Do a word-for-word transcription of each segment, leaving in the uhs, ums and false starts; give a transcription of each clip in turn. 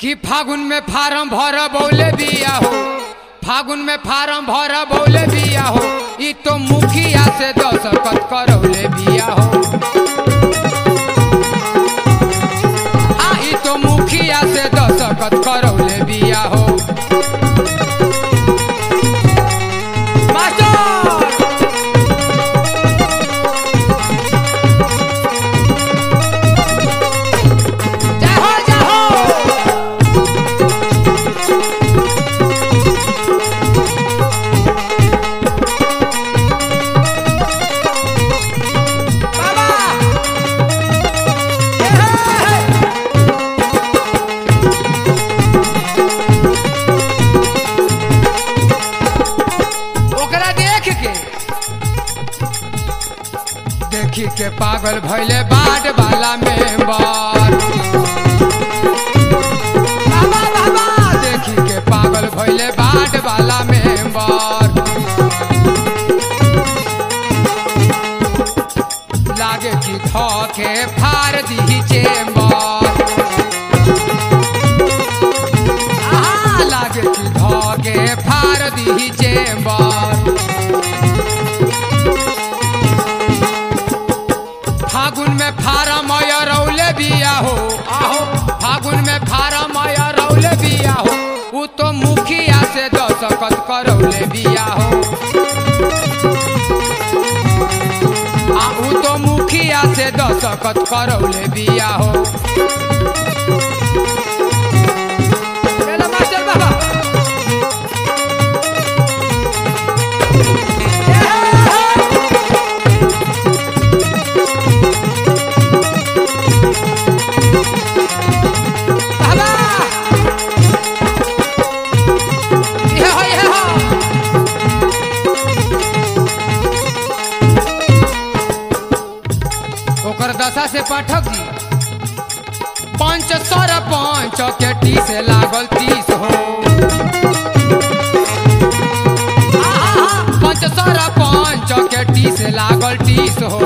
कि फागुन में फार्म भर बोले बिया हो, फागुन में फार्म भर बोले बिया हो, ई तो मुखिया से दस्तखत करौले बिया हो। आ ई तो मुखिया से दस्तखत करौले बिया हो। देखी के पागल भैले बाट वाला मेंबर, बाबा बाबा देखी के पागल भैले बाट वाला मेंबर। लागे कि धोके फाड़ दी चेंबर, आहा लागे कि धोके फाड़ दी चेंबर। फागुन में फार्म रौले बिया हो, आहो फागुन में फार्म रौले बिया हो, उ तो मुखिया से दस्तखत करौले बिया हो। आ उ तो मुखिया से दस्तखत करौले बिया हो। मास्टर बाबा दशा से पाठक जी पंच सर पंच के टी से लागल तीस हो। पंच सर पंच के टी से लागल तीस हो।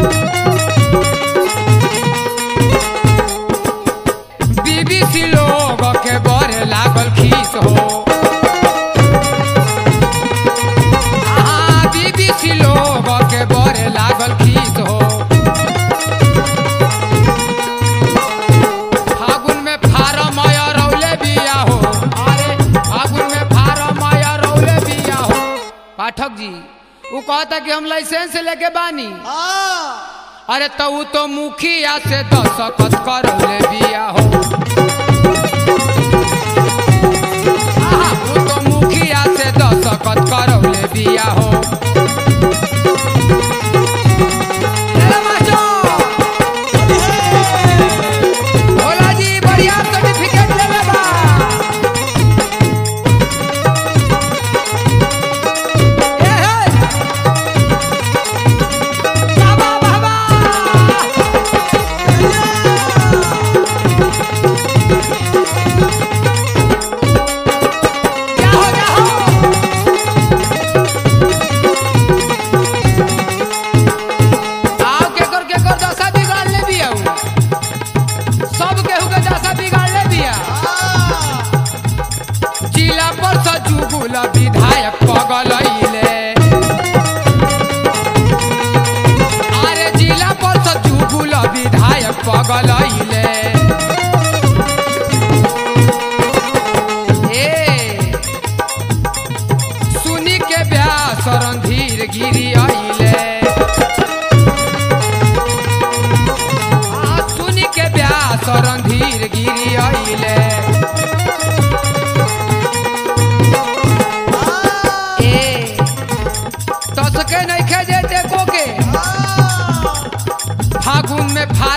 बीबीसी लोग के बड़े लागल खीस हो। बीबीसी लोग के बड़े लागल खीस हो। पाठक जी वो कहता कि हम लाइसेंस लेके बानी, अरे तो वो तो मुखिया से दस्तखत करौले बिया हो। आहा वो तो मुखिया से दस्तखत करौले बिया हो। भोला जी बढ़िया सर्टिफिकेट लेले बा। विधायक पगलैले, अरे जिला परिषद जुगुल विधायक पगलैले। ए सुनी के व्यास रणधीर गिरी आइले, सुनी के व्यास रणधीर गिरी आइले। फागुन में फा